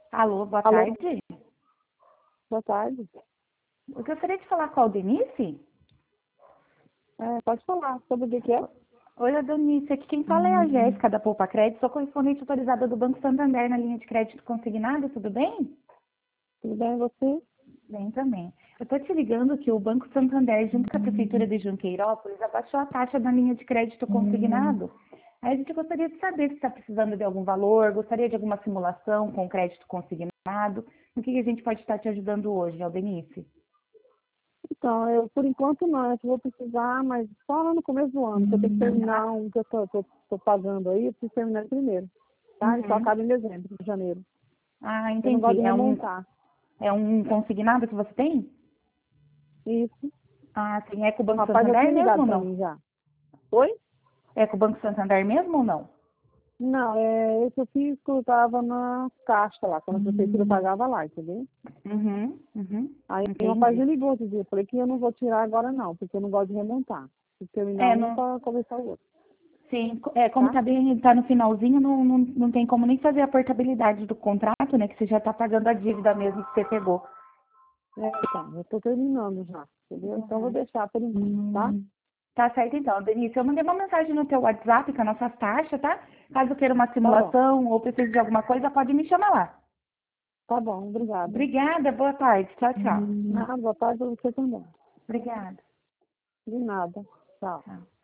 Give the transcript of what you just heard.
Alô, boa Alô, tarde. boa tarde. Eu gostaria de falar com a Aldenice. Pode falar sobre o que é? Oi, Aldenice. Aqui quem fala é a Jéssica da Poupa Crédito. Sou correspondente autorizada do Banco Santander na linha de crédito consignado. Tudo bem? Tudo bem você? Bem também. Eu estou te ligando que o Banco Santander, junto com a Prefeitura de Junqueirópolis, abaixou a taxa da linha de crédito consignado. Aí a gente gostaria de saber se está precisando de algum valor, gostaria de alguma simulação com crédito consignado. O que a gente pode estar te ajudando hoje, Aldenice? Então, eu por enquanto não, eu vou precisar, mas só lá no começo do ano, que eu tenho que terminar um que eu tô pagando aí, eu preciso terminar primeiro, tá? Ele só Uhum. acaba em dezembro, em janeiro. Ah, Eu não gosto entendi. de É um, remontar. é um consignado que você tem? Isso. Ah, sim. É com o O Banco rapaz já Santander tinha mesmo ligado ou para não? mim já. Oi? É com o Banco Santander mesmo ou não? Não, esse eu fiz que eu estava na caixa lá, quando a prefeitura pagava lá, entendeu? Uhum. Aí o rapaz Entendi. me ligou outro dia, eu falei que eu não vou tirar agora não, porque eu não gosto de remontar. Se terminar É, um não, para começar o outro, sim, como tá? tá bem, tá no finalzinho, não tem como nem fazer a portabilidade do contrato, né? Que você já está pagando a dívida mesmo que você pegou. Então, eu estou terminando já, entendeu? Então, eu vou Uhum. deixar por enquanto, tá? Tá certo então, Denise. Eu mandei uma mensagem no teu WhatsApp com as nossas taxas, tá? Caso queira uma Tá bom. simulação ou precise de alguma coisa, pode me chamar lá. Tá bom, obrigada. Obrigada, boa tarde. Tchau, tchau. Boa tarde para você também. Obrigada. De nada. Tchau. Tchau.